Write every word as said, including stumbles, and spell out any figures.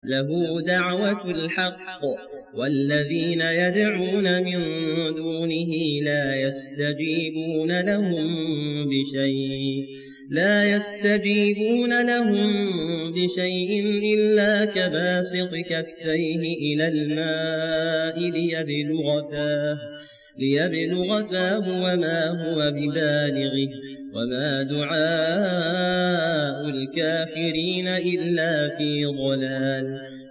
له دعوة الحق والذين يدعون من دونه لا يستجيبون لهم بشيء لا يستجيبون لهم بشيء إلا كباسط كفيه إلى الماء ليبلغ فاه ليبلغ فاه وما هو ببالغه وما دعاء الكافرين إلا في ضلال.